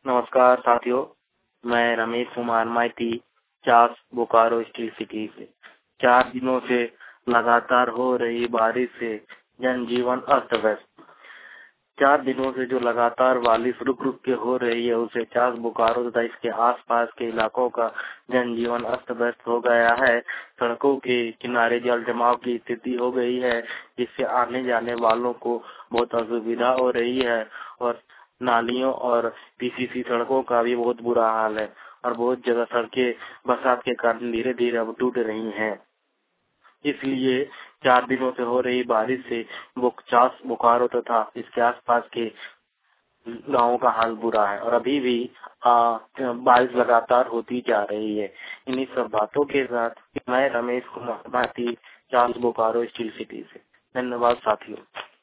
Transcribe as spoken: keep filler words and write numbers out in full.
नमस्कार साथियों, मैं रमेश कुमार माइती, चास बोकारो स्टील सिटी से। चार दिनों से लगातार हो रही बारिश से जनजीवन अस्त व्यस्त। चार दिनों से जो लगातार बारिश रुक रुक के हो रही है, उसे चास बोकारो तथा इसके आसपास के इलाकों का जनजीवन अस्त व्यस्त हो गया है। सड़कों के किनारे जल जमाव की स्थिति हो गई है, जिससे आने जाने वालों को बहुत असुविधा हो रही है और नालियों और पीसीसी सड़कों का भी बहुत बुरा हाल है और बहुत जगह सड़कें बरसात के कारण धीरे धीरे अब टूट रही हैं। इसलिए चार दिनों से हो रही बारिश से चास बोकारो तथा इसके आसपास के गाँवों का हाल बुरा है और अभी भी आ, बारिश लगातार होती जा रही है। इन्हीं सब बातों के साथ मैं रमेश कुमार माथी, चास बोकारो स्टील सिटी से। धन्यवाद साथियों।